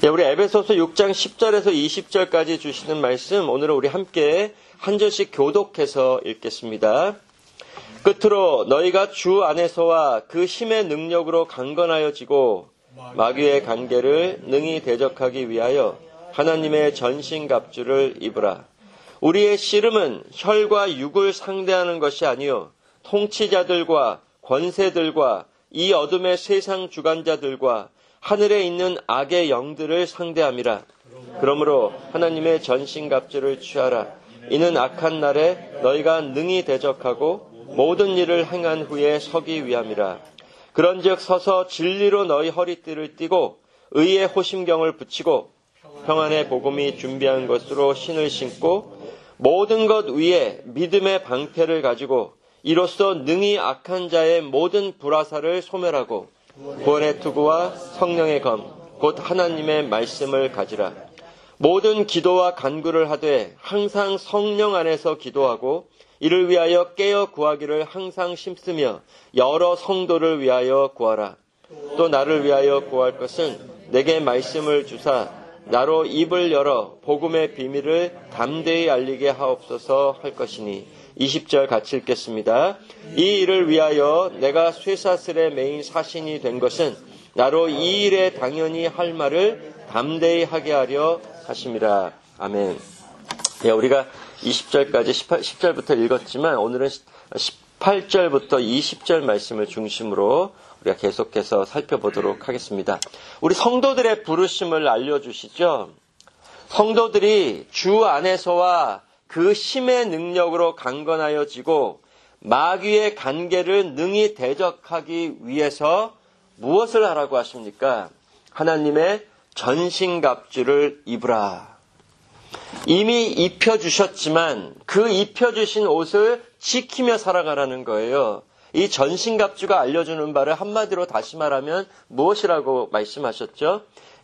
우리 에베소서 6장 10절에서 20절까지 주시는 말씀, 오늘은 우리 함께 한 절씩 교독해서 읽겠습니다. 끝으로 너희가 주 안에서와 그 힘의 능력으로 강건하여지고 마귀의 관계를 능히 대적하기 위하여 하나님의 전신갑주를 입으라. 우리의 씨름은 혈과 육을 상대하는 것이 아니요 통치자들과 권세들과 이 어둠의 세상 주관자들과 하늘에 있는 악의 영들을 상대함이라. 그러므로 하나님의 전신갑주를 취하라. 이는 악한 날에 너희가 능히 대적하고 모든 일을 행한 후에 서기 위함이라. 그런즉 서서 진리로 너희 허리띠를 띠고 의의 호심경을 붙이고 평안의 복음이 준비한 것으로 신을 신고 모든 것 위에 믿음의 방패를 가지고 이로써 능히 악한 자의 모든 불화살을 소멸하고 구원의 투구와 성령의 검 곧 하나님의 말씀을 가지라. 모든 기도와 간구를 하되 항상 성령 안에서 기도하고 이를 위하여 깨어 구하기를 항상 힘쓰며 여러 성도를 위하여 구하라. 또 나를 위하여 구할 것은 내게 말씀을 주사 나로 입을 열어 복음의 비밀을 담대히 알리게 하옵소서 할 것이니. 20절 같이 읽겠습니다. 이 일을 위하여 내가 쇠사슬에 매인 사신이 된 것은 나로 이 일에 당연히 할 말을 담대히 하게 하려 하심이라. 아멘. 우리가 20절까지 10절부터 읽었지만 오늘은 18절부터 20절 말씀을 중심으로 우리가 계속해서 살펴보도록 하겠습니다. 우리 성도들의 부르심을 알려주시죠. 성도들이 주 안에서와 그 힘의 능력으로 강건하여지고 마귀의 관계를 능히 대적하기 위해서 무엇을 하라고 하십니까? 하나님의 전신갑주를 입으라. 이미 입혀주셨지만 그 입혀주신 옷을 지키며 살아가라는 거예요. 이 전신갑주가 알려주는 바를 한마디로 다시 말하면 무엇이라고 말씀하셨죠?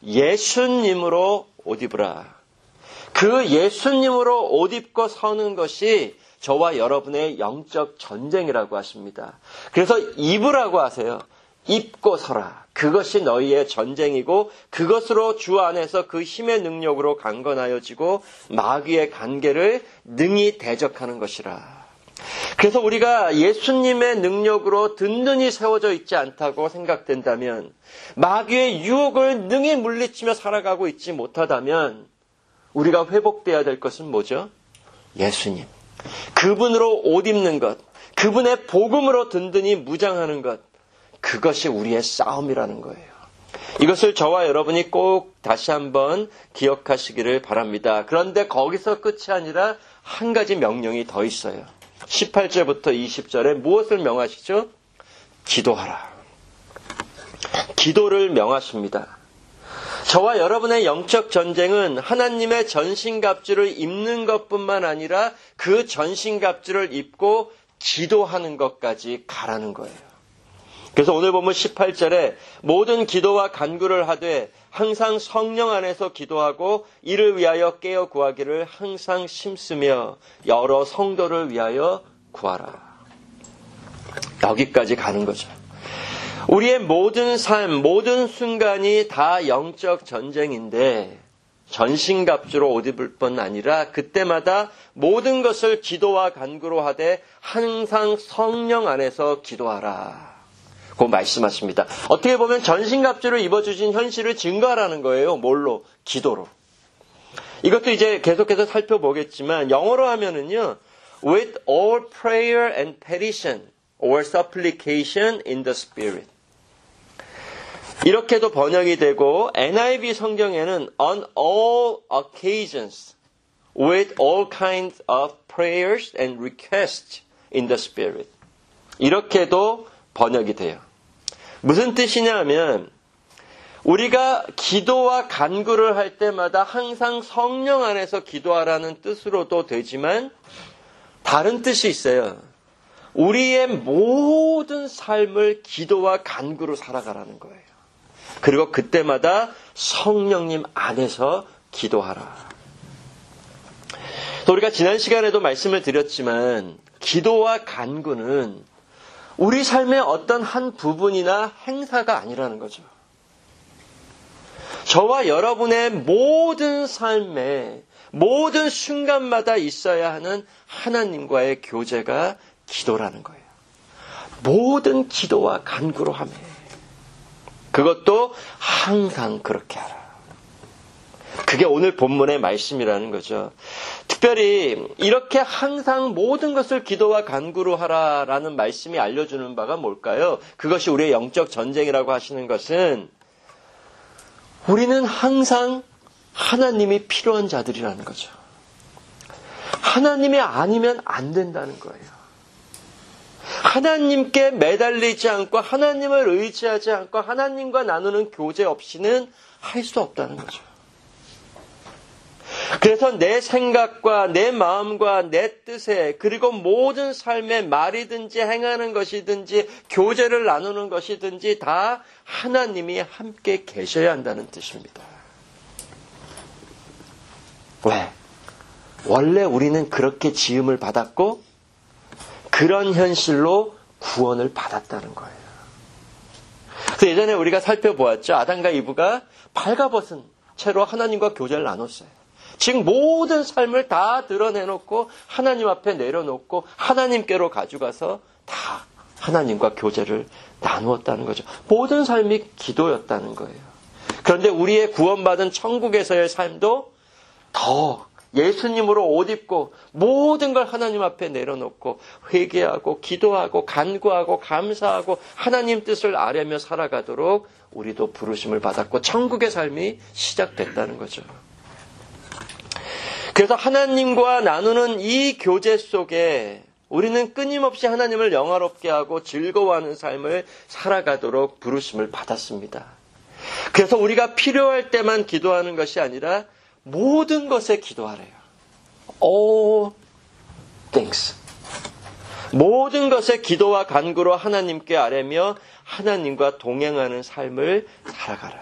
예수님으로 옷 입으라. 그 예수님으로 옷 입고 서는 것이 저와 여러분의 영적 전쟁이라고 하십니다. 그래서 입으라고 하세요. 입고 서라. 그것이 너희의 전쟁이고 그것으로 주 안에서 그 힘의 능력으로 강건하여지고 마귀의 관계를 능히 대적하는 것이라. 그래서 우리가 예수님의 능력으로 든든히 세워져 있지 않다고 생각된다면, 마귀의 유혹을 능히 물리치며 살아가고 있지 못하다면 우리가 회복돼야 될 것은 뭐죠? 예수님. 그분으로 옷 입는 것, 그분의 복음으로 든든히 무장하는 것, 그것이 우리의 싸움이라는 거예요. 이것을 저와 여러분이 꼭 다시 한번 기억하시기를 바랍니다. 그런데 거기서 끝이 아니라 한 가지 명령이 더 있어요. 18절부터 20절에 무엇을 명하시죠? 기도하라. 기도를 명하십니다. 저와 여러분의 영적 전쟁은 하나님의 전신갑주를 입는 것뿐만 아니라 그 전신갑주를 입고 기도하는 것까지 가라는 거예요. 그래서 오늘 보면 18절에 모든 기도와 간구를 하되 항상 성령 안에서 기도하고 이를 위하여 깨어 구하기를 항상 힘쓰며 여러 성도를 위하여 구하라. 여기까지 가는 거죠. 우리의 모든 삶, 모든 순간이 다 영적 전쟁인데 전신갑주로 옷 입을 뿐 아니라 그때마다 모든 것을 기도와 간구로 하되 항상 성령 안에서 기도하라. 그 말씀하십니다. 어떻게 보면 전신갑주를 입어주신 현실을 증거하라는 거예요. 뭘로? 기도로. 이것도 이제 계속해서 살펴보겠지만 영어로 하면은요, with all prayer and petition or supplication in the Spirit. 이렇게도 번역이 되고 NIV 성경에는 on all occasions with all kinds of prayers and requests in the Spirit. 이렇게도 번역이 돼요. 무슨 뜻이냐 하면 우리가 기도와 간구를 할 때마다 항상 성령 안에서 기도하라는 뜻으로도 되지만 다른 뜻이 있어요. 우리의 모든 삶을 기도와 간구로 살아가라는 거예요. 그리고 그때마다 성령님 안에서 기도하라. 또 우리가 지난 시간에도 말씀을 드렸지만 기도와 간구는 우리 삶의 어떤 한 부분이나 행사가 아니라는 거죠. 저와 여러분의 모든 삶에 모든 순간마다 있어야 하는 하나님과의 교제가 기도라는 거예요. 모든 기도와 간구로 하며 그것도 항상 그렇게 하라. 그게 오늘 본문의 말씀이라는 거죠. 특별히 이렇게 항상 모든 것을 기도와 간구로 하라라는 말씀이 알려주는 바가 뭘까요? 그것이 우리의 영적 전쟁이라고 하시는 것은 우리는 항상 하나님이 필요한 자들이라는 거죠. 하나님이 아니면 안 된다는 거예요. 하나님께 매달리지 않고 하나님을 의지하지 않고 하나님과 나누는 교제 없이는 할 수 없다는 거죠. 그래서 내 생각과 내 마음과 내 뜻에 그리고 모든 삶의 말이든지 행하는 것이든지 교제를 나누는 것이든지 다 하나님이 함께 계셔야 한다는 뜻입니다. 왜? 원래 우리는 그렇게 지음을 받았고 그런 현실로 구원을 받았다는 거예요. 그래서 예전에 우리가 살펴보았죠. 아담과 이브가 발가벗은 채로 하나님과 교제를 나눴어요. 즉 모든 삶을 다 드러내놓고 하나님 앞에 내려놓고 하나님께로 가져가서 다 하나님과 교제를 나누었다는 거죠. 모든 삶이 기도였다는 거예요. 그런데 우리의 구원받은 천국에서의 삶도 더 예수님으로 옷 입고 모든 걸 하나님 앞에 내려놓고 회개하고 기도하고 간구하고 감사하고 하나님 뜻을 아뢰며 살아가도록 우리도 부르심을 받았고 천국의 삶이 시작됐다는 거죠. 그래서 하나님과 나누는 이 교제 속에 우리는 끊임없이 하나님을 영화롭게 하고 즐거워하는 삶을 살아가도록 부르심을 받았습니다. 그래서 우리가 필요할 때만 기도하는 것이 아니라 모든 것에 기도하래요. All things. 모든 것에 기도와 간구로 하나님께 아뢰며 하나님과 동행하는 삶을 살아가라.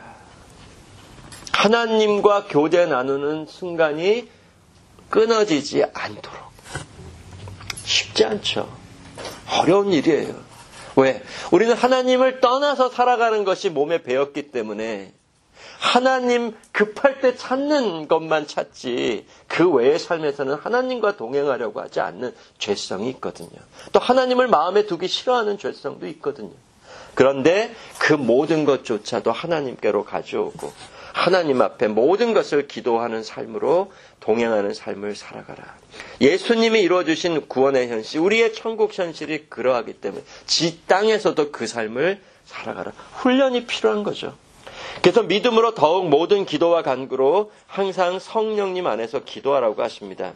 하나님과 교제 나누는 순간이 끊어지지 않도록. 쉽지 않죠. 어려운 일이에요. 왜? 우리는 하나님을 떠나서 살아가는 것이 몸에 배었기 때문에 하나님 급할 때 찾는 것만 찾지 그 외의 삶에서는 하나님과 동행하려고 하지 않는 죄성이 있거든요. 또 하나님을 마음에 두기 싫어하는 죄성도 있거든요. 그런데 그 모든 것조차도 하나님께로 가져오고 하나님 앞에 모든 것을 기도하는 삶으로 동행하는 삶을 살아가라. 예수님이 이루어주신 구원의 현실, 우리의 천국 현실이 그러하기 때문에 지 땅에서도 그 삶을 살아가라. 훈련이 필요한 거죠. 그래서 믿음으로 더욱 모든 기도와 간구로 항상 성령님 안에서 기도하라고 하십니다.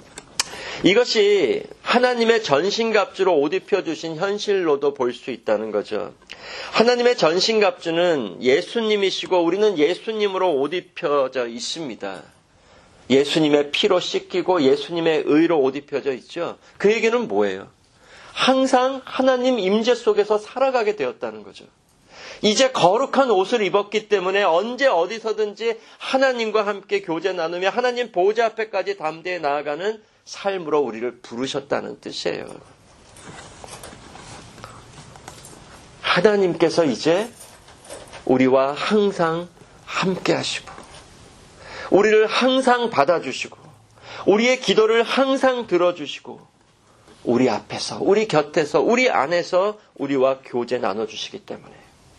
이것이 하나님의 전신갑주로 옷 입혀주신 현실로도 볼 수 있다는 거죠. 하나님의 전신갑주는 예수님이시고 우리는 예수님으로 옷 입혀져 있습니다. 예수님의 피로 씻기고 예수님의 의로 옷 입혀져 있죠. 그 얘기는 뭐예요? 항상 하나님 임재 속에서 살아가게 되었다는 거죠. 이제 거룩한 옷을 입었기 때문에 언제 어디서든지 하나님과 함께 교제 나누며 하나님 보좌 앞에까지 담대히 나아가는 삶으로 우리를 부르셨다는 뜻이에요. 하나님께서 이제 우리와 항상 함께 하시고 우리를 항상 받아주시고 우리의 기도를 항상 들어주시고 우리 앞에서 우리 곁에서 우리 안에서 우리와 교제 나눠주시기 때문에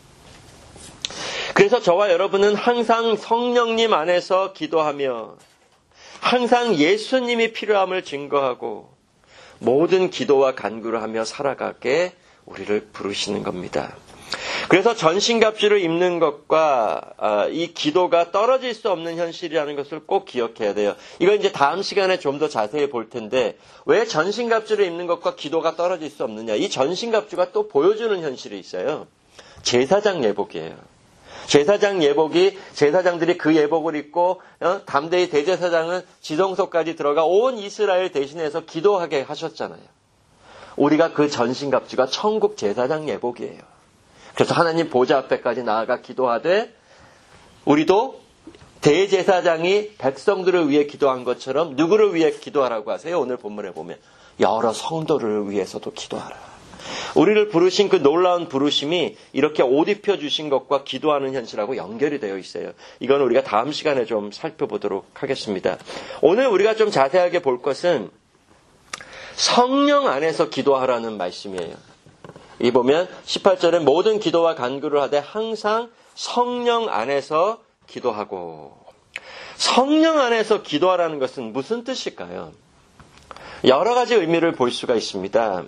그래서 저와 여러분은 항상 성령님 안에서 기도하며 항상 예수님이 필요함을 증거하고 모든 기도와 간구를 하며 살아가게 우리를 부르시는 겁니다. 그래서 전신갑주를 입는 것과 이 기도가 떨어질 수 없는 현실이라는 것을 꼭 기억해야 돼요. 이건 이제 다음 시간에 좀 더 자세히 볼 텐데 왜 전신갑주를 입는 것과 기도가 떨어질 수 없느냐. 이 전신갑주가 또 보여주는 현실이 있어요. 제사장 예복이에요. 제사장 예복이 제사장들이 그 예복을 입고 담대히 대제사장은 지성소까지 들어가 온 이스라엘 대신해서 기도하게 하셨잖아요. 우리가 그 전신갑주가 천국 제사장 예복이에요. 그래서 하나님 보좌 앞에까지 나아가 기도하되 우리도 대제사장이 백성들을 위해 기도한 것처럼 누구를 위해 기도하라고 하세요? 오늘 본문에 보면 여러 성도를 위해서도 기도하라. 우리를 부르신 그 놀라운 부르심이 이렇게 옷 입혀주신 것과 기도하는 현실하고 연결이 되어 있어요. 이건 우리가 다음 시간에 좀 살펴보도록 하겠습니다. 오늘 우리가 좀 자세하게 볼 것은 성령 안에서 기도하라는 말씀이에요. 이 보면 18절에 모든 기도와 간구를 하되 항상 성령 안에서 기도하고. 성령 안에서 기도하라는 것은 무슨 뜻일까요? 여러 가지 의미를 볼 수가 있습니다.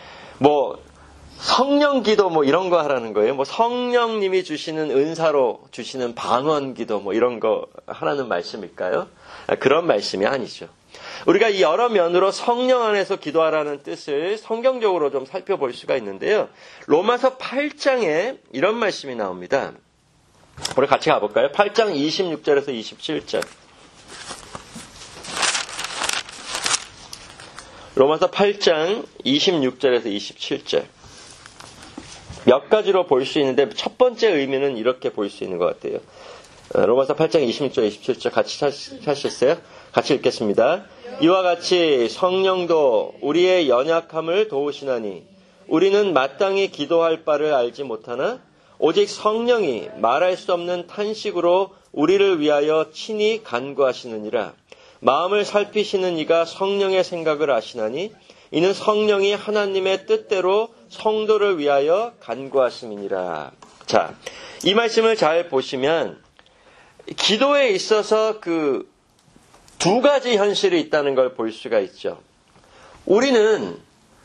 성령 기도 이런 거 하라는 거예요. 성령님이 주시는 은사로 주시는 방언 기도 이런 거 하라는 말씀일까요? 그런 말씀이 아니죠. 우리가 이 여러 면으로 성령 안에서 기도하라는 뜻을 성경적으로 좀 살펴볼 수가 있는데요. 로마서 8장에 이런 말씀이 나옵니다. 우리 같이 가볼까요? 8장 26절에서 27절. 로마서 8장 26절에서 27절. 몇 가지로 볼 수 있는데 첫 번째 의미는 이렇게 볼 수 있는 것 같아요. 로마서 8장 26절, 27절 같이 찾으셨어요? 같이 읽겠습니다. 이와 같이 성령도 우리의 연약함을 도우시나니 우리는 마땅히 기도할 바를 알지 못하나 오직 성령이 말할 수 없는 탄식으로 우리를 위하여 친히 간구하시느니라. 마음을 살피시는 이가 성령의 생각을 아시나니 이는 성령이 하나님의 뜻대로 성도를 위하여 간구하심이니라. 자, 이 말씀을 잘 보시면 기도에 있어서 그 두 가지 현실이 있다는 걸 볼 수가 있죠. 우리는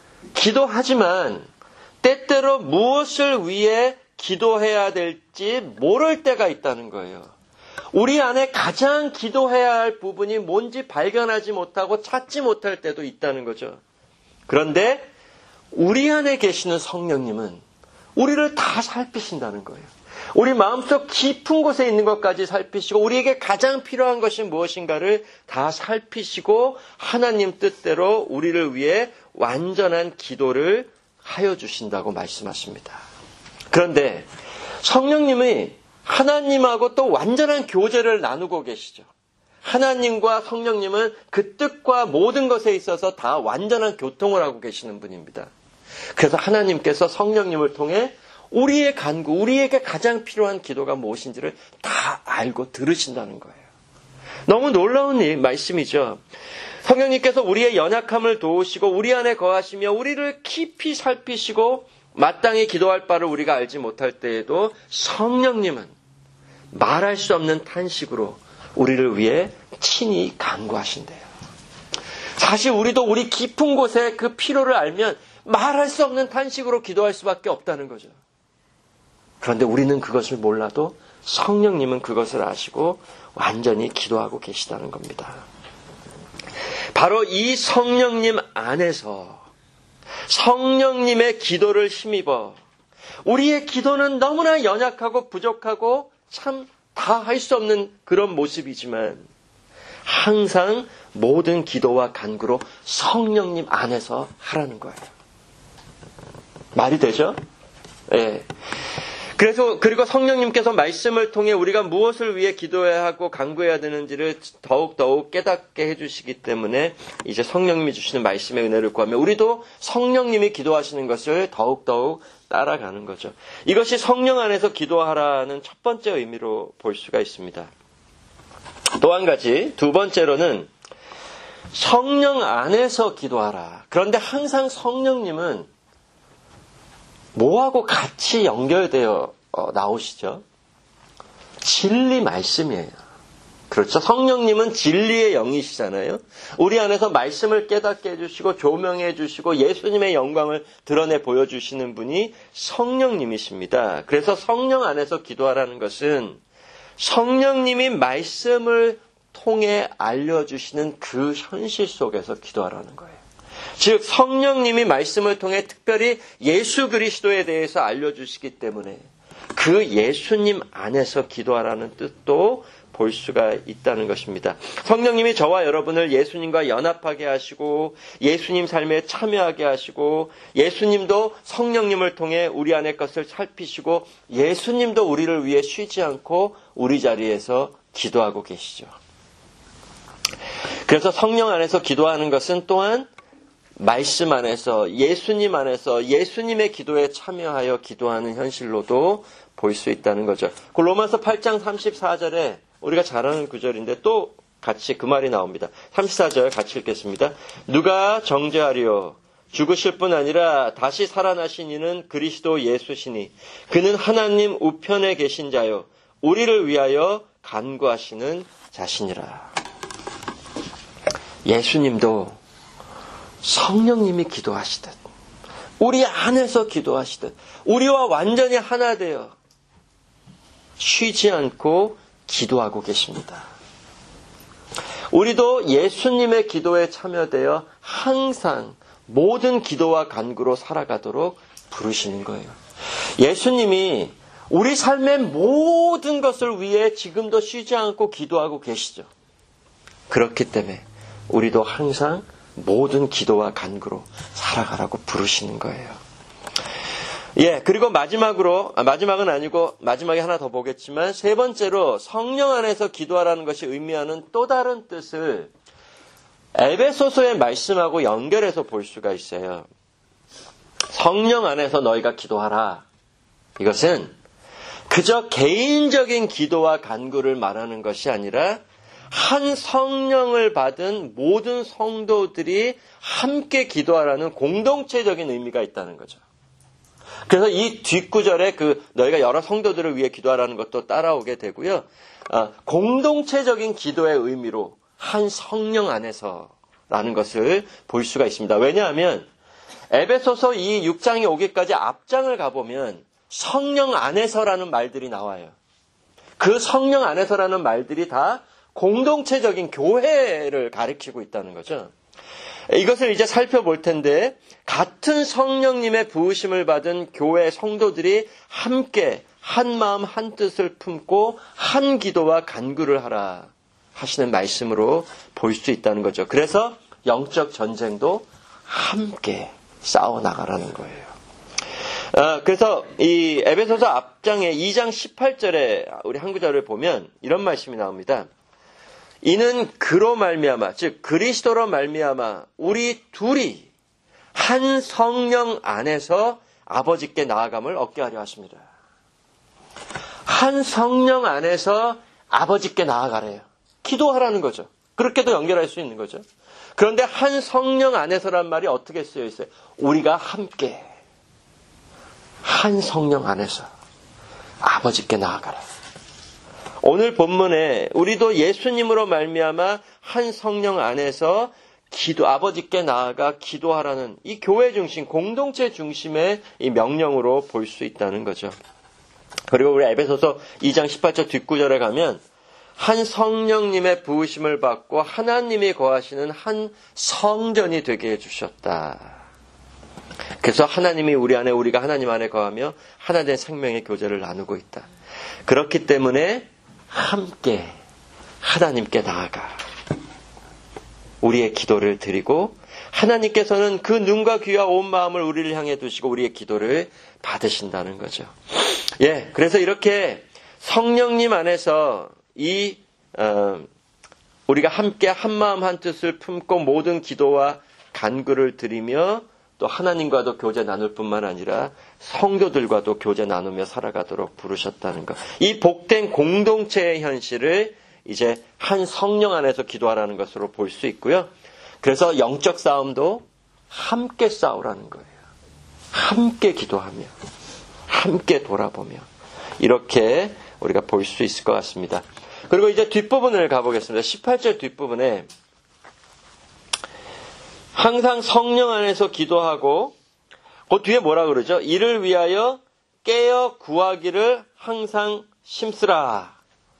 기도하지만 때때로 무엇을 위해 기도해야 될지 모를 때가 있다는 거예요. 우리 안에 가장 기도해야 할 부분이 뭔지 발견하지 못하고 찾지 못할 때도 있다는 거죠. 그런데 우리 안에 계시는 성령님은 우리를 다 살피신다는 거예요. 우리 마음속 깊은 곳에 있는 것까지 살피시고 우리에게 가장 필요한 것이 무엇인가를 다 살피시고 하나님 뜻대로 우리를 위해 완전한 기도를 하여 주신다고 말씀하십니다. 그런데 성령님이 하나님하고 또 완전한 교제를 나누고 계시죠. 하나님과 성령님은 그 뜻과 모든 것에 있어서 다 완전한 교통을 하고 계시는 분입니다. 그래서 하나님께서 성령님을 통해 우리의 간구, 우리에게 가장 필요한 기도가 무엇인지를 다 알고 들으신다는 거예요. 너무 놀라운 말씀이죠. 성령님께서 우리의 연약함을 도우시고 우리 안에 거하시며 우리를 깊이 살피시고 마땅히 기도할 바를 우리가 알지 못할 때에도 성령님은 말할 수 없는 탄식으로 우리를 위해 친히 간구하신대요. 사실 우리도 우리 깊은 곳에 그 필요를 알면 말할 수 없는 탄식으로 기도할 수밖에 없다는 거죠. 그런데 우리는 그것을 몰라도 성령님은 그것을 아시고 완전히 기도하고 계시다는 겁니다. 바로 이 성령님 안에서 성령님의 기도를 힘입어 우리의 기도는 너무나 연약하고 부족하고 참 다 할 수 없는 그런 모습이지만 항상 모든 기도와 간구로 성령님 안에서 하라는 거예요. 말이 되죠? 예. 그리고 성령님께서 말씀을 통해 우리가 무엇을 위해 기도해야 하고 간구해야 되는지를 더욱더욱 깨닫게 해주시기 때문에 이제 성령님이 주시는 말씀의 은혜를 구하며 우리도 성령님이 기도하시는 것을 더욱더욱 따라가는 거죠. 이것이 성령 안에서 기도하라는 첫 번째 의미로 볼 수가 있습니다. 또 한 가지, 두 번째로는 성령 안에서 기도하라. 그런데 항상 성령님은 뭐하고 같이 연결되어 나오시죠? 진리 말씀이에요. 그렇죠? 성령님은 진리의 영이시잖아요. 우리 안에서 말씀을 깨닫게 해주시고 조명해 주시고 예수님의 영광을 드러내 보여주시는 분이 성령님이십니다. 그래서 성령 안에서 기도하라는 것은 성령님이 말씀을 통해 알려주시는 그 현실 속에서 기도하라는 거예요. 즉 성령님이 말씀을 통해 특별히 예수 그리스도에 대해서 알려주시기 때문에 그 예수님 안에서 기도하라는 뜻도 볼 수가 있다는 것입니다. 성령님이 저와 여러분을 예수님과 연합하게 하시고 예수님 삶에 참여하게 하시고 예수님도 성령님을 통해 우리 안의 것을 살피시고 예수님도 우리를 위해 쉬지 않고 우리 자리에서 기도하고 계시죠. 그래서 성령 안에서 기도하는 것은 또한 말씀 안에서 예수님 안에서 예수님의 기도에 참여하여 기도하는 현실로도 볼 수 있다는 거죠. 그 로마서 8장 34절에 우리가 잘 아는 구절인데 또 같이 그 말이 나옵니다. 34절 같이 읽겠습니다. 누가 정죄하리요? 죽으실 뿐 아니라 다시 살아나신 이는 그리스도 예수시니 그는 하나님 우편에 계신 자요 우리를 위하여 간구하시는 자시니라. 예수님도 성령님이 기도하시듯 우리 안에서 기도하시듯 우리와 완전히 하나 되어 쉬지 않고 기도하고 계십니다. 우리도 예수님의 기도에 참여되어 항상 모든 기도와 간구로 살아가도록 부르시는 거예요. 예수님이 우리 삶의 모든 것을 위해 지금도 쉬지 않고 기도하고 계시죠. 그렇기 때문에 우리도 항상 모든 기도와 간구로 살아가라고 부르시는 거예요. 그리고 마지막은 아니고 마지막에 하나 더 보겠지만 세 번째로 성령 안에서 기도하라는 것이 의미하는 또 다른 뜻을 에베소서의 말씀하고 연결해서 볼 수가 있어요. 성령 안에서 너희가 기도하라. 이것은 그저 개인적인 기도와 간구를 말하는 것이 아니라 한 성령을 받은 모든 성도들이 함께 기도하라는 공동체적인 의미가 있다는 거죠. 그래서 이 뒷구절에 너희가 여러 성도들을 위해 기도하라는 것도 따라오게 되고요. 공동체적인 기도의 의미로 한 성령 안에서라는 것을 볼 수가 있습니다. 왜냐하면 에베소서 이 6장이 오기까지 앞장을 가보면 성령 안에서라는 말들이 나와요. 그 성령 안에서라는 말들이 다 공동체적인 교회를 가리키고 있다는 거죠. 이것을 이제 살펴볼 텐데 같은 성령님의 부으심을 받은 교회 성도들이 함께 한 마음 한 뜻을 품고 한 기도와 간구를 하라 하시는 말씀으로 볼 수 있다는 거죠. 그래서 영적 전쟁도 함께 싸워나가라는 거예요. 그래서 이 에베소서 앞장에 2장 18절에 우리 한 구절을 보면 이런 말씀이 나옵니다. 이는 그로 말미암아 즉 그리스도로 말미암아 우리 둘이 한 성령 안에서 아버지께 나아감을 얻게 하려 하십니다. 한 성령 안에서 아버지께 나아가래요. 기도하라는 거죠. 그렇게도 연결할 수 있는 거죠. 그런데 한 성령 안에서란 말이 어떻게 쓰여 있어요? 우리가 함께 한 성령 안에서 아버지께 나아가라. 오늘 본문에 우리도 예수님으로 말미암아 한 성령 안에서 아버지께 나아가 기도하라는 이 교회 중심, 공동체 중심의 이 명령으로 볼 수 있다는 거죠. 그리고 우리 에베소서 2장 18절 뒷구절에 가면 한 성령님의 부으심을 받고 하나님이 거하시는 한 성전이 되게 해주셨다. 그래서 하나님이 우리 안에 우리가 하나님 안에 거하며 하나 된 생명의 교제를 나누고 있다. 그렇기 때문에 함께 하나님께 나아가 우리의 기도를 드리고 하나님께서는 그 눈과 귀와 온 마음을 우리를 향해 두시고 우리의 기도를 받으신다는 거죠. 그래서 이렇게 성령님 안에서 우리가 함께 한 마음 한 뜻을 품고 모든 기도와 간구를 드리며 또 하나님과도 교제 나눌 뿐만 아니라 성도들과도 교제 나누며 살아가도록 부르셨다는 것. 이 복된 공동체의 현실을 이제 한 성령 안에서 기도하라는 것으로 볼 수 있고요. 그래서 영적 싸움도 함께 싸우라는 거예요. 함께 기도하며 함께 돌아보며 이렇게 우리가 볼 수 있을 것 같습니다. 그리고 이제 뒷부분을 가보겠습니다. 18절 뒷부분에 항상 성령 안에서 기도하고 그 뒤에 뭐라 그러죠? 이를 위하여 깨어 구하기를 항상 힘쓰라.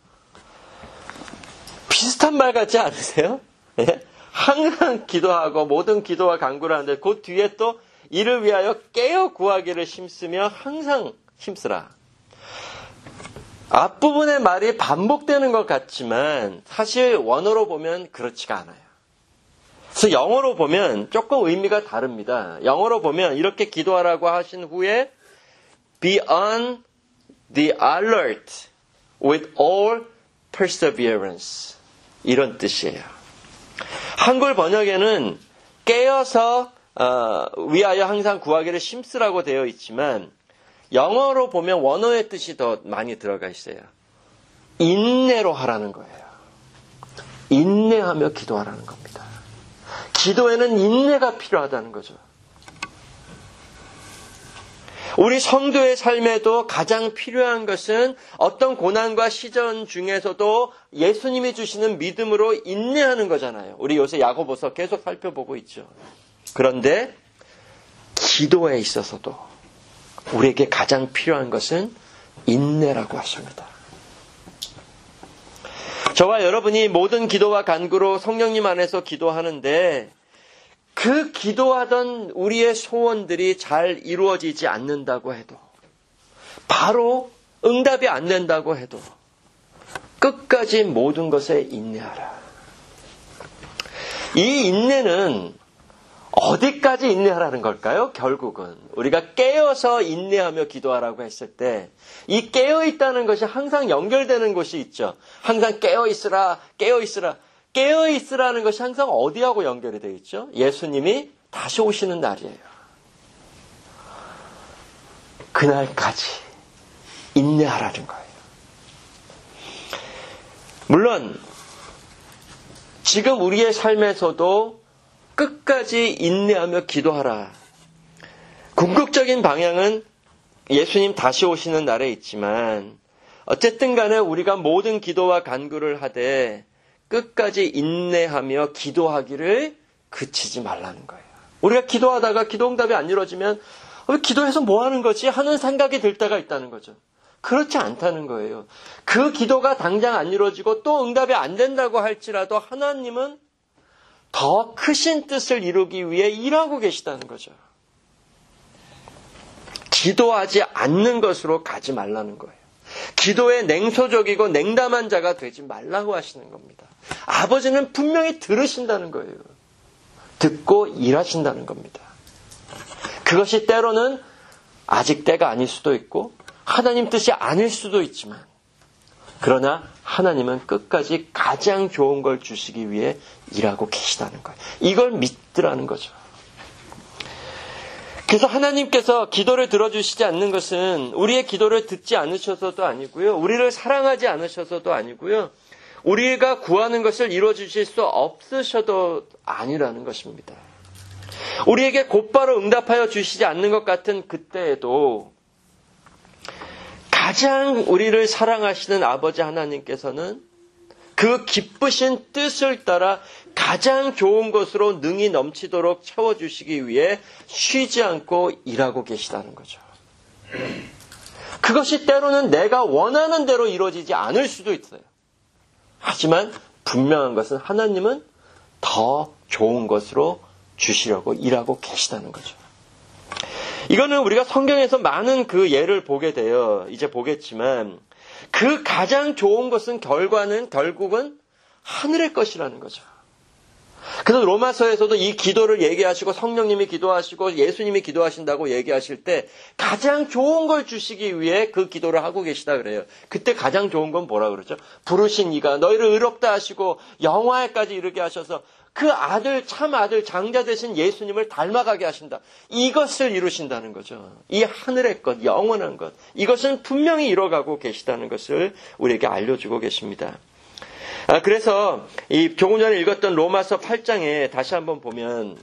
비슷한 말 같지 않으세요? 항상 기도하고 모든 기도와 간구를 하는데 그 뒤에 또 이를 위하여 깨어 구하기를 힘쓰며 항상 힘쓰라. 앞부분의 말이 반복되는 것 같지만 사실 원어로 보면 그렇지가 않아요. 그래서 영어로 보면 조금 의미가 다릅니다. 영어로 보면 이렇게 기도하라고 하신 후에 be on the alert with all perseverance 이런 뜻이에요. 한글 번역에는 깨어서 위하여 항상 구하기를 심쓰라고 되어 있지만 영어로 보면 원어의 뜻이 더 많이 들어가 있어요. 인내로 하라는 거예요. 인내하며 기도하라는 겁니다. 기도에는 인내가 필요하다는 거죠. 우리 성도의 삶에도 가장 필요한 것은 어떤 고난과 시전 중에서도 예수님이 주시는 믿음으로 인내하는 거잖아요. 우리 요새 야고보서 계속 살펴보고 있죠. 그런데 기도에 있어서도 우리에게 가장 필요한 것은 인내라고 하십니다. 저와 여러분이 모든 기도와 간구로 성령님 안에서 기도하는데 그 기도하던 우리의 소원들이 잘 이루어지지 않는다고 해도, 바로 응답이 안 된다고 해도 끝까지 모든 것에 인내하라. 이 인내는 어디까지 인내하라는 걸까요? 결국은 우리가 깨어서 인내하며 기도하라고 했을 때 이 깨어있다는 것이 항상 연결되는 곳이 있죠. 항상 깨어있으라, 깨어있으라. 깨어있으라는 것이 항상 어디하고 연결이 되어 있죠? 예수님이 다시 오시는 날이에요. 그날까지 인내하라는 거예요. 물론 지금 우리의 삶에서도 끝까지 인내하며 기도하라. 궁극적인 방향은 예수님 다시 오시는 날에 있지만 어쨌든 간에 우리가 모든 기도와 간구를 하되 끝까지 인내하며 기도하기를 그치지 말라는 거예요. 우리가 기도하다가 기도 응답이 안 이루어지면 기도해서 뭐 하는 거지? 하는 생각이 들 때가 있다는 거죠. 그렇지 않다는 거예요. 그 기도가 당장 안 이루어지고 또 응답이 안 된다고 할지라도 하나님은 더 크신 뜻을 이루기 위해 일하고 계시다는 거죠. 기도하지 않는 것으로 가지 말라는 거예요. 기도에 냉소적이고 냉담한 자가 되지 말라고 하시는 겁니다. 아버지는 분명히 들으신다는 거예요. 듣고 일하신다는 겁니다. 그것이 때로는 아직 때가 아닐 수도 있고 하나님 뜻이 아닐 수도 있지만, 그러나 하나님은 끝까지 가장 좋은 걸 주시기 위해 일하고 계시다는 거예요. 이걸 믿으라는 거죠. 그래서 하나님께서 기도를 들어주시지 않는 것은 우리의 기도를 듣지 않으셔서도 아니고요. 우리를 사랑하지 않으셔서도 아니고요. 우리가 구하는 것을 이루어주실 수 없으셔도 아니라는 것입니다. 우리에게 곧바로 응답하여 주시지 않는 것 같은 그때에도 가장 우리를 사랑하시는 아버지 하나님께서는 그 기쁘신 뜻을 따라 가장 좋은 것으로 능히 넘치도록 채워주시기 위해 쉬지 않고 일하고 계시다는 거죠. 그것이 때로는 내가 원하는 대로 이루어지지 않을 수도 있어요. 하지만 분명한 것은 하나님은 더 좋은 것으로 주시려고 일하고 계시다는 거죠. 이거는 우리가 성경에서 많은 그 예를 보게 돼요. 이제 보겠지만 그 가장 좋은 것은 결국은 하늘의 것이라는 거죠. 그래서 로마서에서도 이 기도를 얘기하시고 성령님이 기도하시고 예수님이 기도하신다고 얘기하실 때 가장 좋은 걸 주시기 위해 그 기도를 하고 계시다 그래요. 그때 가장 좋은 건 뭐라 그러죠? 부르신 이가 너희를 의롭다 하시고 영화에까지 이르게 하셔서 그 아들, 참 아들, 장자 되신 예수님을 닮아가게 하신다. 이것을 이루신다는 거죠. 이 하늘의 것, 영원한 것. 이것은 분명히 이뤄가고 계시다는 것을 우리에게 알려주고 계십니다. 그래서 이 조금 전에 읽었던 로마서 8장에 다시 한번 보면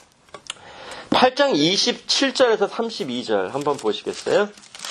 8장 27절에서 32절 한번 보시겠어요?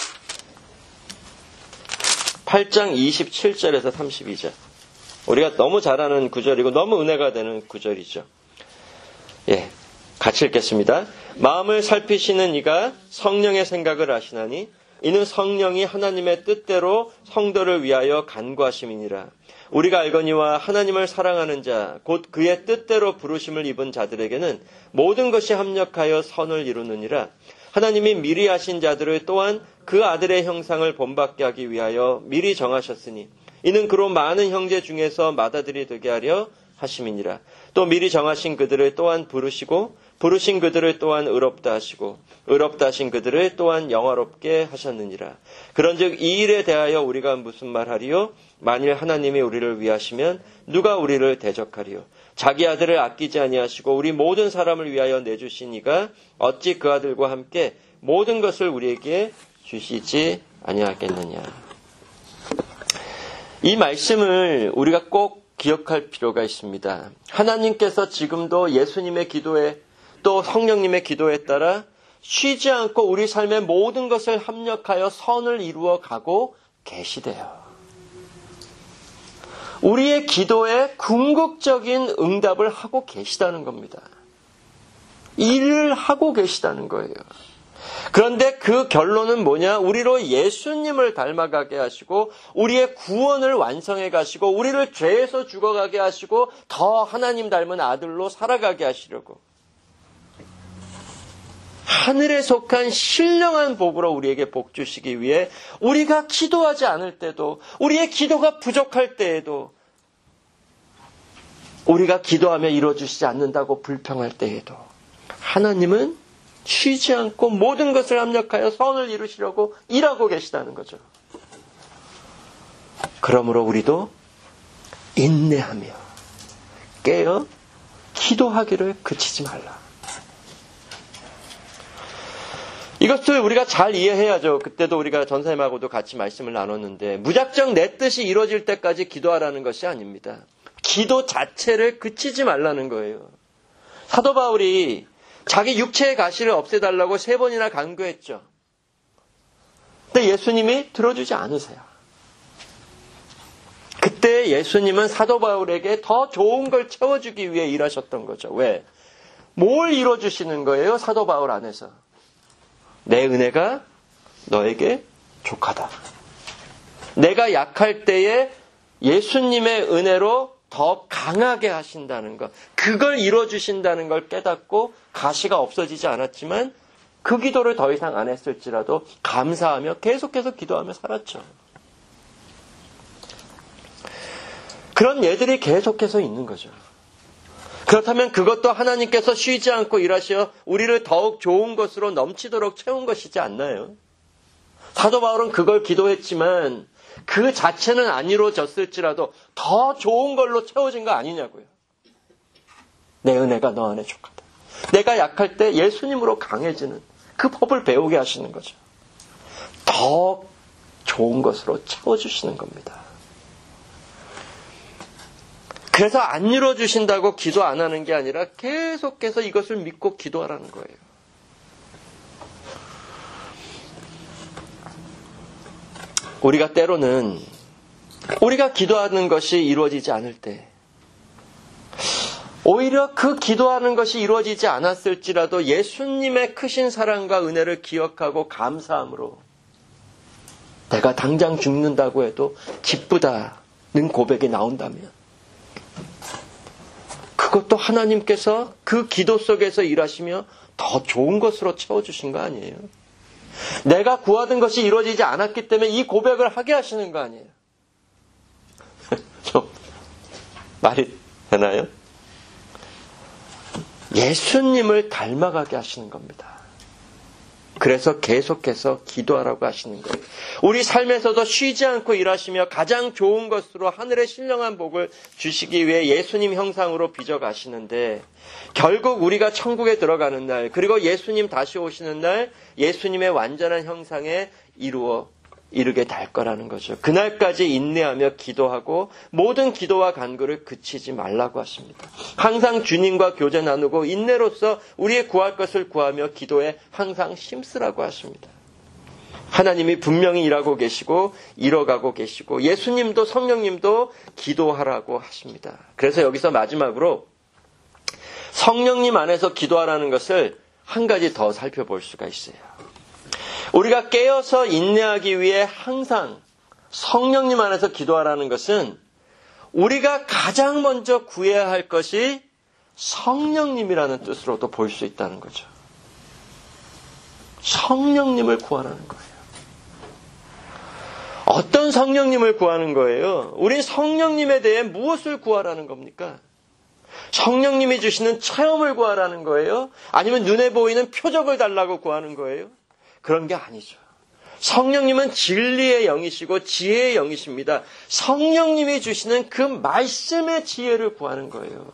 8장 27절에서 32절. 우리가 너무 잘 아는 구절이고 너무 은혜가 되는 구절이죠. 예, 같이 읽겠습니다. 마음을 살피시는 이가 성령의 생각을 아시나니 이는 성령이 하나님의 뜻대로 성도를 위하여 간구하심이니라. 우리가 알거니와 하나님을 사랑하는 자, 곧 그의 뜻대로 부르심을 입은 자들에게는 모든 것이 합력하여 선을 이루느니라. 하나님이 미리 하신 자들을 또한 그 아들의 형상을 본받게 하기 위하여 미리 정하셨으니 이는 그로 많은 형제 중에서 맏아들이 되게 하려 하심이니라. 또 미리 정하신 그들을 또한 부르시고 부르신 그들을 또한 의롭다 하시고 의롭다 하신 그들을 또한 영화롭게 하셨느니라. 그런즉 이 일에 대하여 우리가 무슨 말하리요? 만일 하나님이 우리를 위하시면 누가 우리를 대적하리요? 자기 아들을 아끼지 아니하시고 우리 모든 사람을 위하여 내주신 이가 어찌 그 아들과 함께 모든 것을 우리에게 주시지 아니하겠느냐. 이 말씀을 우리가 꼭 기억할 필요가 있습니다. 하나님께서 지금도 예수님의 기도에 또 성령님의 기도에 따라 쉬지 않고 우리 삶의 모든 것을 합력하여 선을 이루어 가고 계시대요. 우리의 기도에 궁극적인 응답을 하고 계시다는 겁니다. 일을 하고 계시다는 거예요. 그런데 그 결론은 뭐냐? 우리로 예수님을 닮아가게 하시고 우리의 구원을 완성해 가시고 우리를 죄에서 죽어가게 하시고 더 하나님 닮은 아들로 살아가게 하시려고 하늘에 속한 신령한 복으로 우리에게 복 주시기 위해 우리가 기도하지 않을 때도 우리의 기도가 부족할 때에도 우리가 기도하며 이루어주시지 않는다고 불평할 때에도 하나님은 쉬지 않고 모든 것을 합력하여 선을 이루시려고 일하고 계시다는 거죠. 그러므로 우리도 인내하며 깨어 기도하기를 그치지 말라. 이것을 우리가 잘 이해해야죠. 그때도 우리가 전사님하고도 같이 말씀을 나눴는데 무작정 내 뜻이 이루어질 때까지 기도하라는 것이 아닙니다. 기도 자체를 그치지 말라는 거예요. 사도 바울이 자기 육체의 가시를 없애달라고 3번이나 간구했죠. 근데 예수님이 들어주지 않으세요. 그때 예수님은 사도 바울에게 더 좋은 걸 채워주기 위해 일하셨던 거죠. 왜? 뭘 이뤄주시는 거예요? 사도 바울 안에서. 내 은혜가 너에게 족하다. 내가 약할 때에 예수님의 은혜로 더 강하게 하신다는 것. 그걸 이뤄주신다는 걸 깨닫고 가시가 없어지지 않았지만 그 기도를 더 이상 안 했을지라도 감사하며 계속해서 기도하며 살았죠. 그런 예들이 계속해서 있는 거죠. 그렇다면 그것도 하나님께서 쉬지 않고 일하시어 우리를 더욱 좋은 것으로 넘치도록 채운 것이지 않나요? 사도 바울은 그걸 기도했지만 그 자체는 안 이루어졌을지라도 더 좋은 걸로 채워진 거 아니냐고요. 내 은혜가 너 안에 족하다. 내가 약할 때 예수님으로 강해지는 그 법을 배우게 하시는 거죠. 더 좋은 것으로 채워주시는 겁니다. 그래서 안 이루어주신다고 기도 안 하는 게 아니라 계속해서 이것을 믿고 기도하라는 거예요. 우리가 때로는 우리가 기도하는 것이 이루어지지 않을 때 오히려 그 기도하는 것이 이루어지지 않았을지라도 예수님의 크신 사랑과 은혜를 기억하고 감사함으로 내가 당장 죽는다고 해도 기쁘다는 고백이 나온다면 그것도 하나님께서 그 기도 속에서 일하시며 더 좋은 것으로 채워주신 거 아니에요. 내가 구하던 것이 이루어지지 않았기 때문에 이 고백을 하게 하시는 거 아니에요. 좀 말이 되나요? 예수님을 닮아가게 하시는 겁니다. 그래서 계속해서 기도하라고 하시는 거예요. 우리 삶에서도 쉬지 않고 일하시며 가장 좋은 것으로 하늘의 신령한 복을 주시기 위해 예수님 형상으로 빚어가시는데 결국 우리가 천국에 들어가는 날 그리고 예수님 다시 오시는 날 예수님의 완전한 형상에 이르게 될 거라는 거죠. 그날까지 인내하며 기도하고 모든 기도와 간구를 그치지 말라고 하십니다. 항상 주님과 교제 나누고 인내로서 우리의 구할 것을 구하며 기도에 항상 힘쓰라고 하십니다. 하나님이 분명히 일하고 계시고 이뤄가고 계시고 예수님도 성령님도 기도하라고 하십니다. 그래서 여기서 마지막으로 성령님 안에서 기도하라는 것을 한 가지 더 살펴볼 수가 있어요. 우리가 깨어서 인내하기 위해 항상 성령님 안에서 기도하라는 것은 우리가 가장 먼저 구해야 할 것이 성령님이라는 뜻으로도 볼 수 있다는 거죠. 성령님을 구하라는 거예요. 어떤 성령님을 구하는 거예요? 우리 성령님에 대해 무엇을 구하라는 겁니까? 성령님이 주시는 체험을 구하라는 거예요? 아니면 눈에 보이는 표적을 달라고 구하는 거예요? 그런 게 아니죠. 성령님은 진리의 영이시고 지혜의 영이십니다. 성령님이 주시는 그 말씀의 지혜를 구하는 거예요.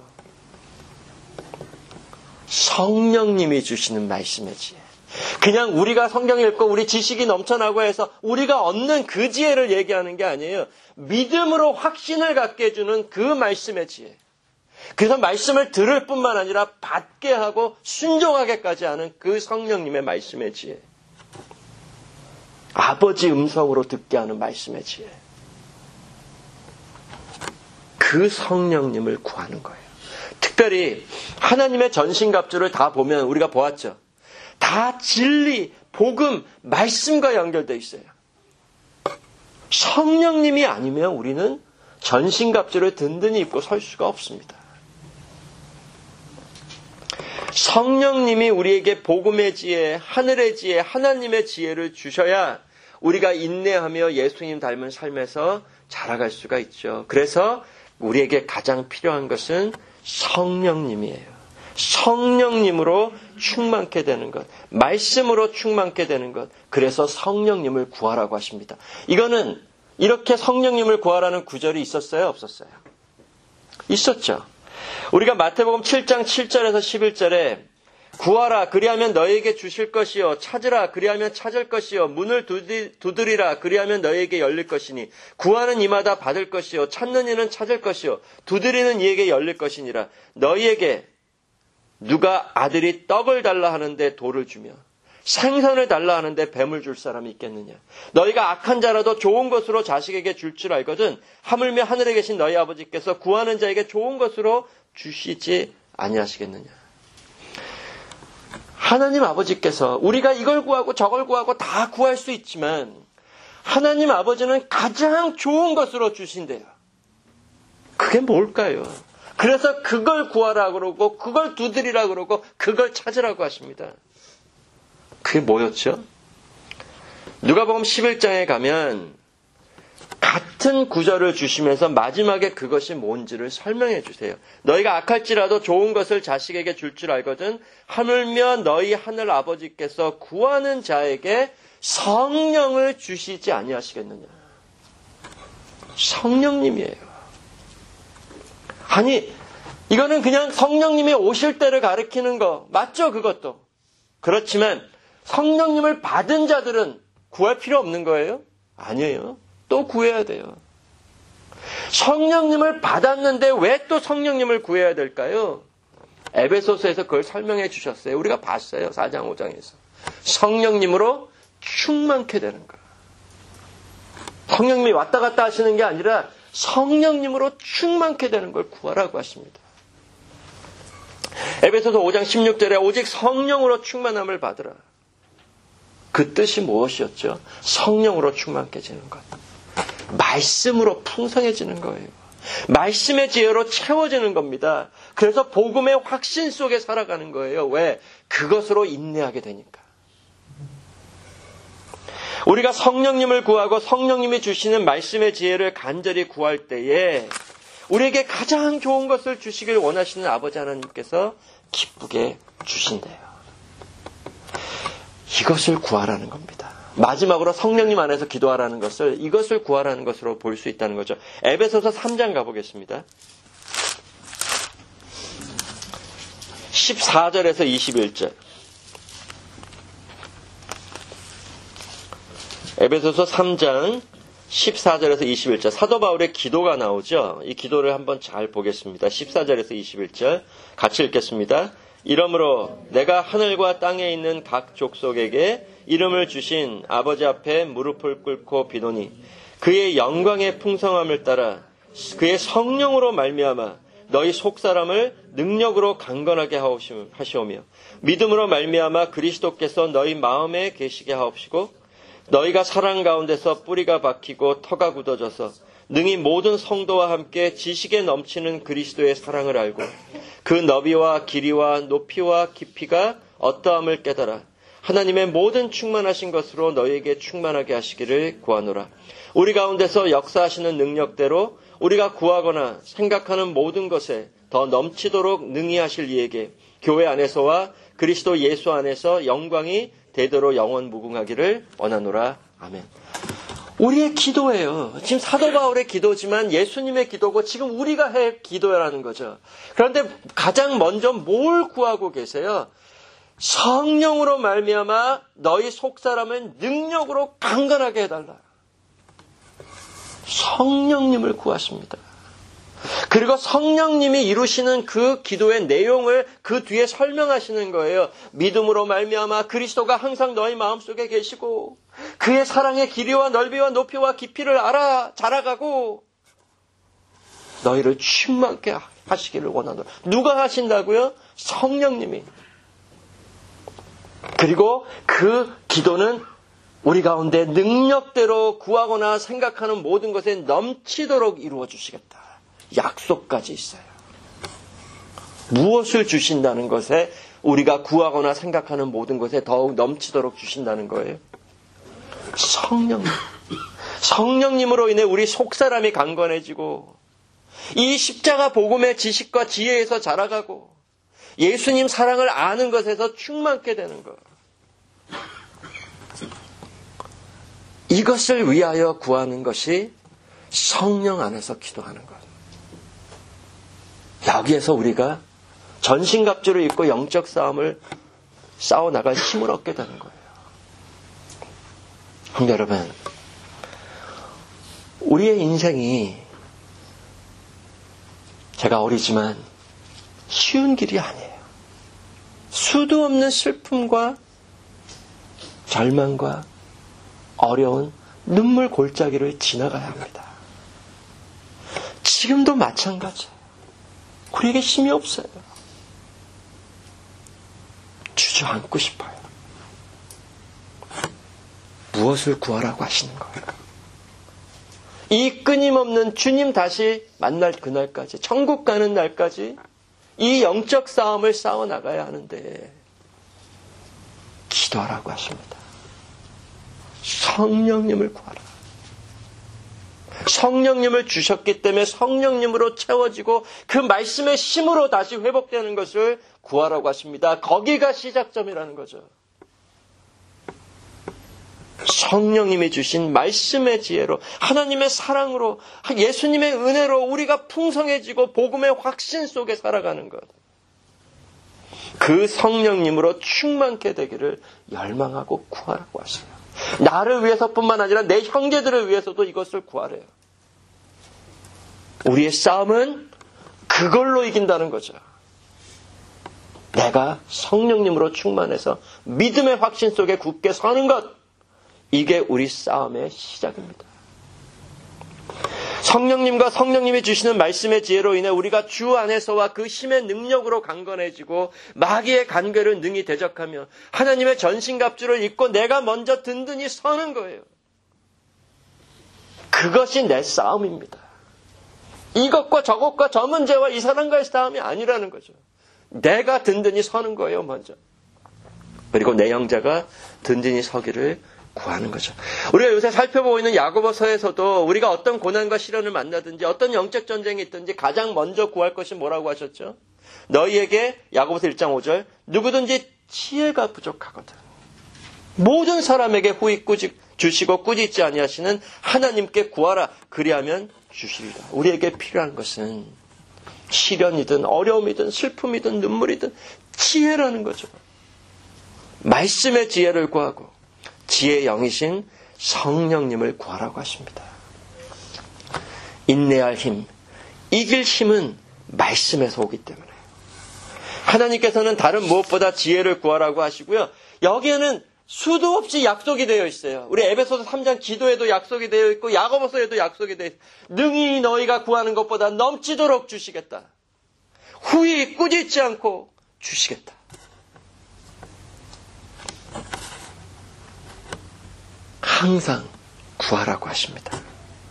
성령님이 주시는 말씀의 지혜. 그냥 우리가 성경 읽고 우리 지식이 넘쳐나고 해서 우리가 얻는 그 지혜를 얘기하는 게 아니에요. 믿음으로 확신을 갖게 해주는 그 말씀의 지혜. 그래서 말씀을 들을 뿐만 아니라 받게 하고 순종하게까지 하는 그 성령님의 말씀의 지혜. 아버지 음성으로 듣게 하는 말씀의 지혜. 그 성령님을 구하는 거예요. 특별히 하나님의 전신갑주를 다 보면 우리가 보았죠. 다 진리, 복음, 말씀과 연결되어 있어요. 성령님이 아니면 우리는 전신갑주를 든든히 입고 설 수가 없습니다. 성령님이 우리에게 복음의 지혜, 하늘의 지혜, 하나님의 지혜를 주셔야 우리가 인내하며 예수님 닮은 삶에서 자라갈 수가 있죠. 그래서 우리에게 가장 필요한 것은 성령님이에요. 성령님으로 충만케 되는 것, 말씀으로 충만케 되는 것. 그래서 성령님을 구하라고 하십니다. 이거는 이렇게 성령님을 구하라는 구절이 있었어요? 없었어요? 있었죠. 우리가 마태복음 7장 7절에서 11절에 구하라 그리하면 너희에게 주실 것이요 찾으라 그리하면 찾을 것이요 문을 두드리라 그리하면 너희에게 열릴 것이니 구하는 이마다 받을 것이요 찾는 이는 찾을 것이요 두드리는 이에게 열릴 것이니라. 너희에게 누가 아들이 떡을 달라 하는데 돌을 주며 생선을 달라 하는데 뱀을 줄 사람이 있겠느냐. 너희가 악한 자라도 좋은 것으로 자식에게 줄 줄 알거든 하물며 하늘에 계신 너희 아버지께서 구하는 자에게 좋은 것으로 주시지 아니하시겠느냐. 하나님 아버지께서 우리가 이걸 구하고 저걸 구하고 다 구할 수 있지만 하나님 아버지는 가장 좋은 것으로 주신대요. 그게 뭘까요? 그래서 그걸 구하라 그러고 그걸 두드리라 그러고 그걸 찾으라고 하십니다. 그게 뭐였죠? 누가복음 11장에 가면 같은 구절을 주시면서 마지막에 그것이 뭔지를 설명해 주세요. 너희가 악할지라도 좋은 것을 자식에게 줄 줄 알거든 하물며 너희 하늘 아버지께서 구하는 자에게 성령을 주시지 아니하시겠느냐. 성령님이에요. 아니 이거는 그냥 성령님이 오실 때를 가리키는 거 맞죠? 그것도. 그렇지만 성령님을 받은 자들은 구할 필요 없는 거예요? 아니에요. 또 구해야 돼요. 성령님을 받았는데 왜 또 성령님을 구해야 될까요? 에베소서에서 그걸 설명해 주셨어요. 우리가 봤어요. 4장 5장에서. 성령님으로 충만케 되는 거예요. 성령님이 왔다 갔다 하시는 게 아니라 성령님으로 충만케 되는 걸 구하라고 하십니다. 에베소서 5장 16절에 오직 성령으로 충만함을 받으라. 그 뜻이 무엇이었죠? 성령으로 충만해지는 것. 말씀으로 풍성해지는 거예요. 말씀의 지혜로 채워지는 겁니다. 그래서 복음의 확신 속에 살아가는 거예요. 왜? 그것으로 인내하게 되니까. 우리가 성령님을 구하고 성령님이 주시는 말씀의 지혜를 간절히 구할 때에 우리에게 가장 좋은 것을 주시길 원하시는 아버지 하나님께서 기쁘게 주신대요. 이것을 구하라는 겁니다. 마지막으로 성령님 안에서 기도하라는 것을 이것을 구하라는 것으로 볼 수 있다는 거죠. 에베소서 3장 가보겠습니다. 14절에서 21절. 에베소서 3장 14절에서 21절. 사도 바울의 기도가 나오죠. 이 기도를 한번 잘 보겠습니다. 14절에서 21절 같이 읽겠습니다. 이러므로 내가 하늘과 땅에 있는 각 족속에게 이름을 주신 아버지 앞에 무릎을 꿇고 비노니 그의 영광의 풍성함을 따라 그의 성령으로 말미암아 너희 속사람을 능력으로 강건하게 하시오며 믿음으로 말미암아 그리스도께서 너희 마음에 계시게 하옵시고 너희가 사랑 가운데서 뿌리가 박히고 터가 굳어져서 능히 모든 성도와 함께 지식에 넘치는 그리스도의 사랑을 알고 그 너비와 길이와 높이와 깊이가 어떠함을 깨달아 하나님의 모든 충만하신 것으로 너희에게 충만하게 하시기를 구하노라. 우리 가운데서 역사하시는 능력대로 우리가 구하거나 생각하는 모든 것에 더 넘치도록 능히 하실 이에게 교회 안에서와 그리스도 예수 안에서 영광이 대대로 영원 무궁하기를 원하노라. 아멘. 우리의 기도예요. 지금 사도 바울의 기도지만 예수님의 기도고 지금 우리가 할 기도라는 거죠. 그런데 가장 먼저 뭘 구하고 계세요? 성령으로 말미암아 너희 속사람을 능력으로 강건하게 해달라. 성령님을 구하십니다. 그리고 성령님이 이루시는 그 기도의 내용을 그 뒤에 설명하시는 거예요. 믿음으로 말미암아 그리스도가 항상 너희 마음속에 계시고 그의 사랑의 길이와 넓이와 높이와 깊이를 알아 잘 알아가고 너희를 충만케 하시기를 원하노라. 누가 하신다고요? 성령님이. 그리고 그 기도는 우리 가운데 능력대로 구하거나 생각하는 모든 것에 넘치도록 이루어 주시겠다. 약속까지 있어요. 무엇을 주신다는 것에 우리가 구하거나 생각하는 모든 것에 더욱 넘치도록 주신다는 거예요. 성령님. 성령님으로 인해 우리 속사람이 강건해지고 이 십자가 복음의 지식과 지혜에서 자라가고 예수님 사랑을 아는 것에서 충만케 되는 것. 이것을 위하여 구하는 것이 성령 안에서 기도하는 것. 여기에서 우리가 전신갑주를 입고 영적 싸움을 싸워나갈 힘을 얻게 되는 거예요. 여러분, 우리의 인생이 제가 어리지만 쉬운 길이 아니에요. 수도 없는 슬픔과 절망과 어려운 눈물 골짜기를 지나가야 합니다. 지금도 마찬가지예요. 우리에게 힘이 없어요. 주저앉고 싶어요. 무엇을 구하라고 하시는 거예요? 이 끊임없는 주님 다시 만날 그날까지, 천국 가는 날까지 이 영적 싸움을 싸워나가야 하는데 기도하라고 하십니다. 성령님을 구하라. 성령님을 주셨기 때문에 성령님으로 채워지고 그 말씀의 힘으로 다시 회복되는 것을 구하라고 하십니다. 거기가 시작점이라는 거죠. 성령님이 주신 말씀의 지혜로, 하나님의 사랑으로, 예수님의 은혜로 우리가 풍성해지고 복음의 확신 속에 살아가는 것. 그 성령님으로 충만케 되기를 열망하고 구하라고 하세요. 나를 위해서뿐만 아니라 내 형제들을 위해서도 이것을 구하래요. 우리의 싸움은 그걸로 이긴다는 거죠. 내가 성령님으로 충만해서 믿음의 확신 속에 굳게 서는 것. 이게 우리 싸움의 시작입니다. 성령님과 성령님이 주시는 말씀의 지혜로 인해 우리가 주 안에서와 그 힘의 능력으로 강건해지고 마귀의 간계를 능히 대적하며 하나님의 전신갑주를 입고 내가 먼저 든든히 서는 거예요. 그것이 내 싸움입니다. 이것과 저것과 저 문제와 이 사람과의 싸움이 아니라는 거죠. 내가 든든히 서는 거예요, 먼저. 그리고 내 형제가 든든히 서기를 구하는 거죠. 우리가 요새 살펴보고 있는 야고보서에서도 우리가 어떤 고난과 시련을 만나든지 어떤 영적 전쟁이 있든지 가장 먼저 구할 것이 뭐라고 하셨죠? 너희에게 야고보서 1장 5절 누구든지 지혜가 부족하거든 모든 사람에게 후히 주시고 꾸짖지 아니하시는 하나님께 구하라. 그리하면 주시리라. 우리에게 필요한 것은 시련이든 어려움이든 슬픔이든 눈물이든 지혜라는 거죠. 말씀의 지혜를 구하고 지혜의 영이신 성령님을 구하라고 하십니다. 인내할 힘, 이길 힘은 말씀에서 오기 때문에 하나님께서는 다른 무엇보다 지혜를 구하라고 하시고요. 여기에는 수도 없이 약속이 되어 있어요. 우리 에베소서 3장 기도에도 약속이 되어 있고 야고보서에도 약속이 되어 있어요. 능히 너희가 구하는 것보다 넘치도록 주시겠다. 후히 꾸짖지 않고 주시겠다. 항상 구하라고 하십니다.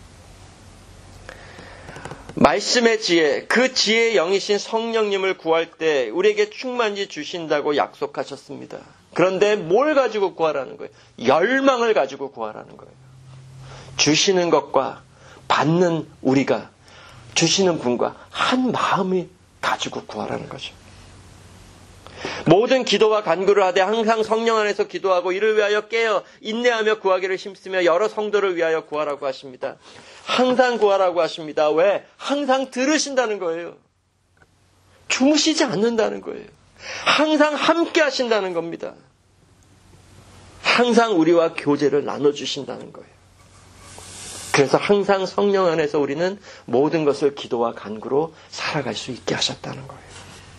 말씀의 지혜, 그 지혜의 영이신 성령님을 구할 때 우리에게 충만히 주신다고 약속하셨습니다. 그런데 뭘 가지고 구하라는 거예요? 열망을 가지고 구하라는 거예요. 주시는 것과 받는 우리가 주시는 분과 한 마음이 가지고 구하라는 거죠. 모든 기도와 간구를 하되 항상 성령 안에서 기도하고 이를 위하여 깨어 인내하며 구하기를 힘쓰며 여러 성도를 위하여 구하라고 하십니다. 항상 구하라고 하십니다. 왜? 항상 들으신다는 거예요. 주무시지 않는다는 거예요. 항상 함께 하신다는 겁니다. 항상 우리와 교제를 나눠주신다는 거예요. 그래서 항상 성령 안에서 우리는 모든 것을 기도와 간구로 살아갈 수 있게 하셨다는 거예요.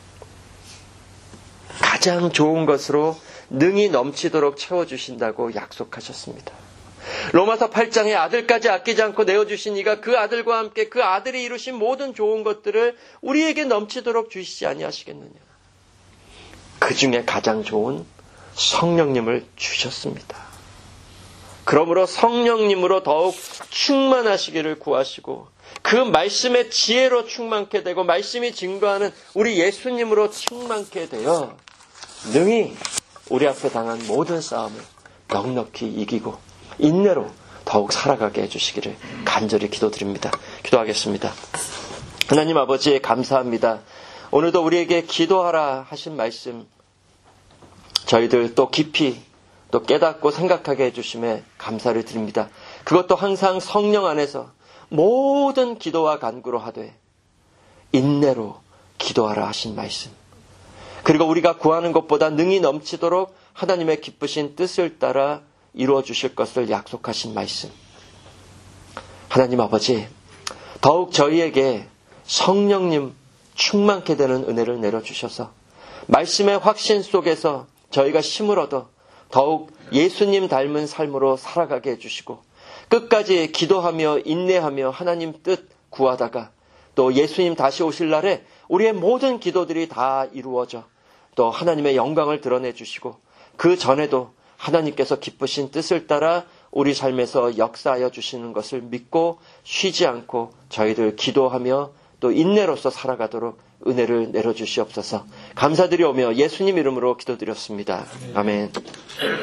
가장 좋은 것으로 능히 넘치도록 채워주신다고 약속하셨습니다. 로마서 8장에 아들까지 아끼지 않고 내어주신 이가 그 아들과 함께 그 아들이 이루신 모든 좋은 것들을 우리에게 넘치도록 주시지 아니하시겠느냐. 그 중에 가장 좋은 성령님을 주셨습니다. 그러므로 성령님으로 더욱 충만하시기를 구하시고 그 말씀의 지혜로 충만케 되고 말씀이 증거하는 우리 예수님으로 충만케 되어 능히 우리 앞에 당한 모든 싸움을 넉넉히 이기고 인내로 더욱 살아가게 해주시기를 간절히 기도드립니다. 기도하겠습니다. 하나님 아버지 감사합니다. 오늘도 우리에게 기도하라 하신 말씀 저희들 또 깊이 또 깨닫고 생각하게 해주심에 감사를 드립니다. 그것도 항상 성령 안에서 모든 기도와 간구로 하되 인내로 기도하라 하신 말씀. 그리고 우리가 구하는 것보다 능히 넘치도록 하나님의 기쁘신 뜻을 따라 이루어 주실 것을 약속하신 말씀. 하나님 아버지, 더욱 저희에게 성령님 충만케 되는 은혜를 내려주셔서 말씀의 확신 속에서 저희가 힘을 얻어 더욱 예수님 닮은 삶으로 살아가게 해주시고 끝까지 기도하며 인내하며 하나님 뜻 구하다가 또 예수님 다시 오실 날에 우리의 모든 기도들이 다 이루어져 또 하나님의 영광을 드러내 주시고 그 전에도 하나님께서 기쁘신 뜻을 따라 우리 삶에서 역사하여 주시는 것을 믿고 쉬지 않고 저희들 기도하며 또 인내로서 살아가도록 은혜를 내려주시옵소서. 감사드리오며 예수님 이름으로 기도드렸습니다. 아멘.